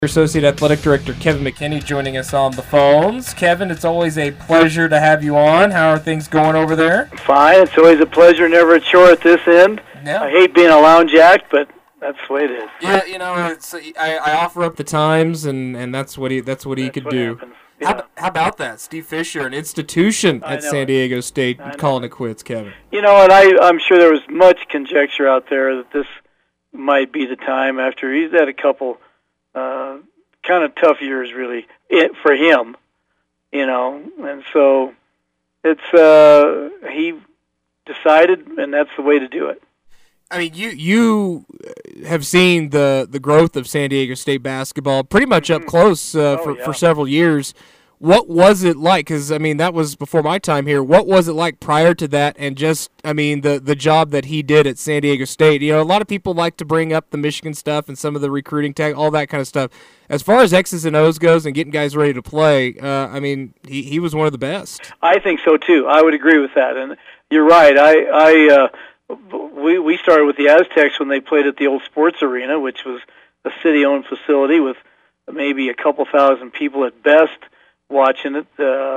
Associate Athletic Director Kevin McKinney joining us on the phones. Kevin, it's always a pleasure to have you on. How are things going over there? Fine. It's always a pleasure, never a chore at this end. Yeah. I hate being a lounge act, but that's the way it is. Yeah, I offer up the times, and that's what he could do. Yeah. How about that? Steve Fisher, an institution at San Diego State, calling it quits, Kevin. And I'm sure there was much conjecture out there that this might be the time after he's had a couple kind of tough years, really, for him, and so it's he decided, and that's the way to do it. I mean, you have seen the growth of San Diego State basketball pretty much up close for several years. What was it like? Because, I mean, that was before my time here. What was it like prior to that and just, I mean, the job that he did at San Diego State? A lot of people like to bring up the Michigan stuff and some of the recruiting tag, all that kind of stuff. As far as X's and O's goes and getting guys ready to play, I mean, he was one of the best. I think so, too. I would agree with that. And you're right. We started with the Aztecs when they played at the old sports arena, which was a city-owned facility with maybe a couple thousand people at best watching it,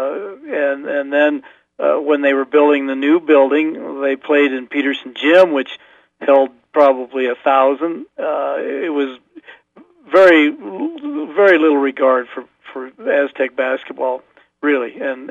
and then when they were building the new building, they played in Peterson Gym, which held probably 1,000. It was very little regard for Aztec basketball, really, and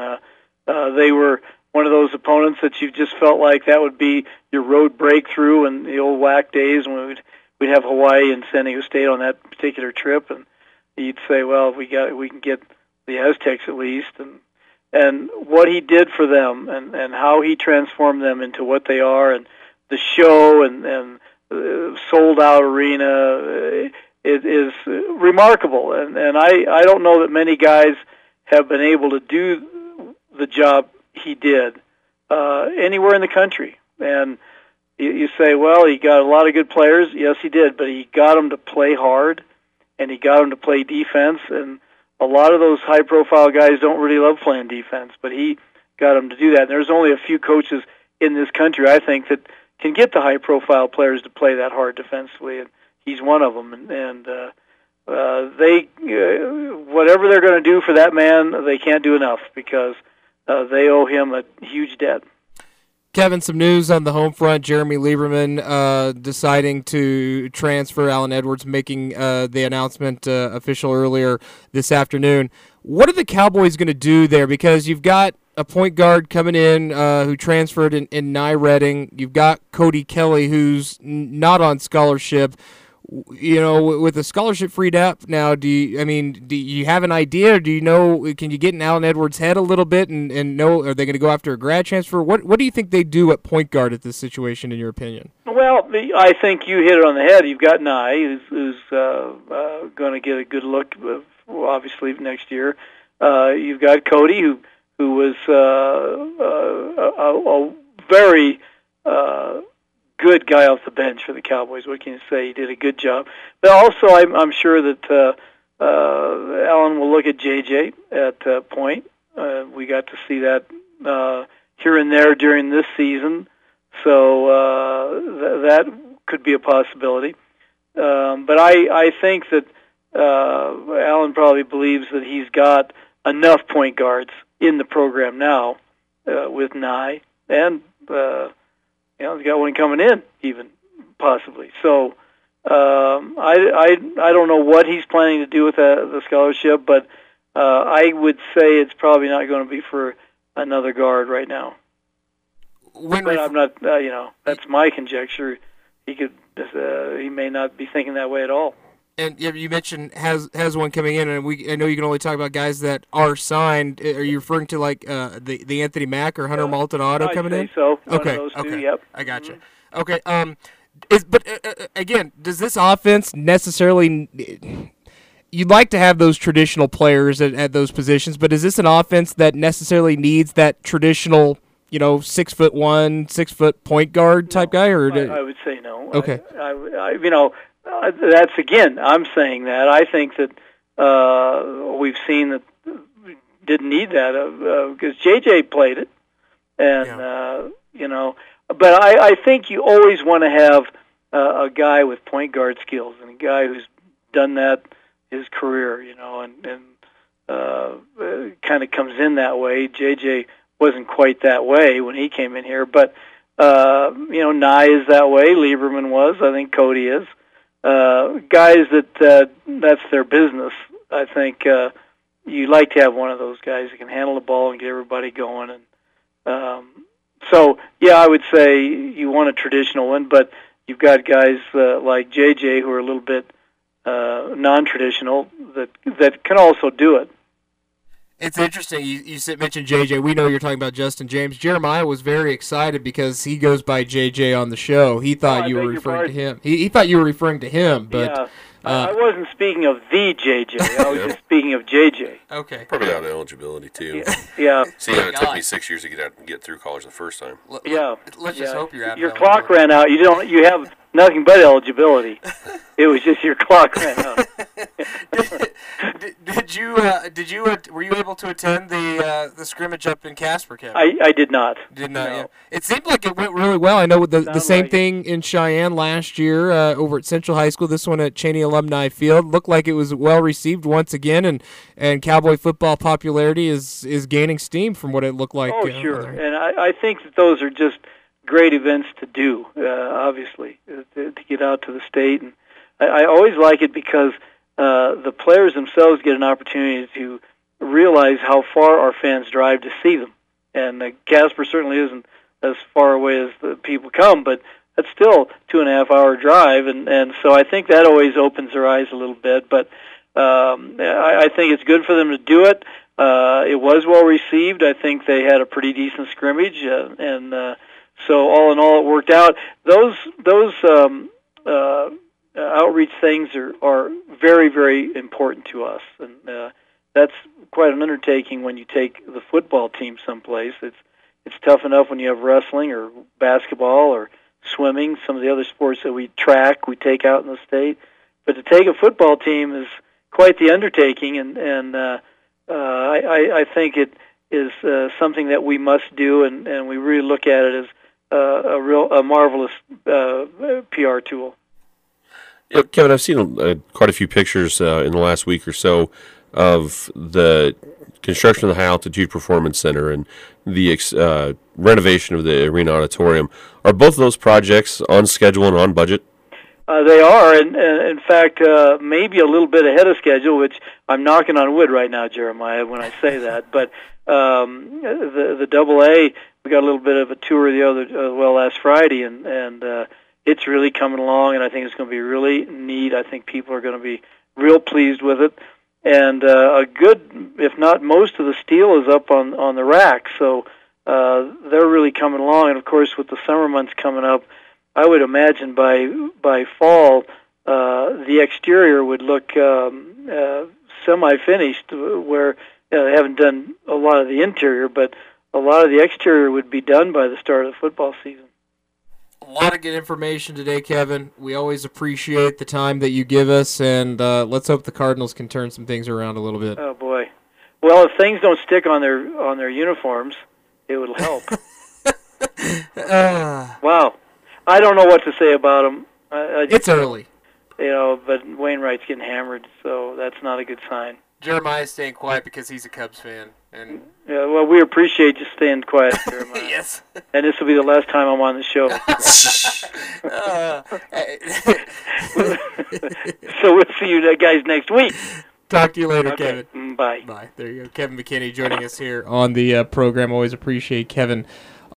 they were one of those opponents that you just felt like that would be your road breakthrough in the old WAC days when we'd have Hawaii and San Diego State on that particular trip, and you'd say, well, we can get the Aztecs at least, and what he did for them, and how he transformed them into what they are, and the show and sold out arena, it is remarkable, and I don't know that many guys have been able to do the job he did anywhere in the country. And you say, well, he got a lot of good players. Yes, he did, but he got them to play hard, and he got them to play defense, and a lot of those high-profile guys don't really love playing defense, but he got them to do that. And there's only a few coaches in this country, I think, that can get the high-profile players to play that hard defensively, and he's one of them. And they, whatever they're going to do for that man, they can't do enough because they owe him a huge debt. Kevin, some news on the home front. Jeremy Lieberman deciding to transfer. Alan Edwards making the announcement official earlier this afternoon. What are the Cowboys going to do there? Because you've got a point guard coming in who transferred in Nye Redding. You've got Cody Kelly, who's not on scholarship. With the scholarship freed up now, do you have an idea? Or do you know? Can you get in Alan Edwards' head a little bit and know? Are they going to go after a grad transfer? What do you think they do at point guard at this situation, in your opinion? Well, I think you hit it on the head. You've got Nye, who's going to get a good look, obviously next year. You've got Cody, who was a very good guy off the bench for the Cowboys. What can you say? He did a good job. But also, I'm sure that Alan will look at JJ at point. We got to see that here and there during this season, so that could be a possibility. But I think that Alan probably believes that he's got enough point guards in the program now with Nye, and he's got one coming in, even possibly. So I don't know what he's planning to do with the scholarship, but I would say it's probably not going to be for another guard right now. But I'm not. That's my conjecture. He may not be thinking that way at all. And you mentioned has one coming in, and I know you can only talk about guys that are signed. Are you referring to like the Anthony Mack or Hunter Maldonado coming in? I'd say so. Okay. One of those two, okay. Yep. I got you. Okay. Again, does this offense necessarily? You'd like to have those traditional players at those positions, but is this an offense that necessarily needs that traditional, 6'1", 6 foot point guard type guy? Or I would say no. Okay. That's again. I'm saying that I think that we've seen that didn't need that because JJ played it, and But I think you always want to have a guy with point guard skills and a guy who's done that his career, and kind of comes in that way. JJ wasn't quite that way when he came in here, but Nye is that way. Lieberman was. I think Cody is. Guys that's their business. I think you like to have one of those guys who can handle the ball and get everybody going. And so, yeah, I would say you want a traditional one, but you've got guys like JJ who are a little bit non-traditional that can also do it. It's interesting. You mentioned JJ. We know you're talking about Justin James. Jeremiah was very excited because he goes by JJ on the show. He thought you were referring to him. He thought you were referring to him, but yeah. I wasn't speaking of the JJ. I was just speaking of JJ. Okay. Probably out of eligibility too. Yeah. See, it took me 6 years to get through college the first time. Let's just hope you're out. Your clock ran out. You have nothing but eligibility. It was just your clock ran out. Were you able to attend the scrimmage up in Casper, Kevin? I did not. Did not. No. Yeah. It seemed like it went really well. I know the same thing in Cheyenne last year over at Central High School. This one at Cheney Alumni Field looked like it was well received once again, and Cowboy football popularity is gaining steam from what it looked like. Oh, sure, and I think that those are just great events to do. Obviously, to get out to the state, and I always like it because the players themselves get an opportunity to realize how far our fans drive to see them. And Casper certainly isn't as far away as the people come, but that's still 2.5-hour drive, and so I think that always opens their eyes a little bit. But I think it's good for them to do it. It was well received. I think they had a pretty decent scrimmage, and so all in all, it worked out. Those outreach things are very, very important to us, and that's quite an undertaking when you take the football team someplace. It's tough enough when you have wrestling or basketball or swimming, some of the other sports that we take out in the state. But to take a football team is quite the undertaking, and I think it is something that we must do, and we really look at it as a marvelous PR tool. Yeah, Kevin, I've seen quite a few pictures in the last week or so of the construction of the High Altitude Performance Center and the renovation of the arena auditorium. Are both of those projects on schedule and on budget? They are, and in fact, maybe a little bit ahead of schedule, which I'm knocking on wood right now, Jeremiah, when I say that. But the AA, we got a little bit of a tour last Friday, and it's really coming along, and I think it's going to be really neat. I think people are going to be real pleased with it. And a good, if not most of the steel is up on the rack, so they're really coming along. And of course, with the summer months coming up, I would imagine by fall the exterior would look semi-finished, where they haven't done a lot of the interior, but a lot of the exterior would be done by the start of the football season. A lot of good information today, Kevin. We always appreciate the time that you give us, and let's hope the Cardinals can turn some things around a little bit. Oh boy! Well, if things don't stick on their uniforms, it would help. Wow, I don't know what to say about them. It's early, but Wainwright's getting hammered, so that's not a good sign. Jeremiah's staying quiet because he's a Cubs fan, and yeah, well, we appreciate you staying quiet, Jeremiah. Yes. And this will be the last time I'm on the show. So we'll see you guys next week. Talk to you later, okay. Kevin. Bye. Bye. There you go. Kevin McKinney joining us here on the program. Always appreciate Kevin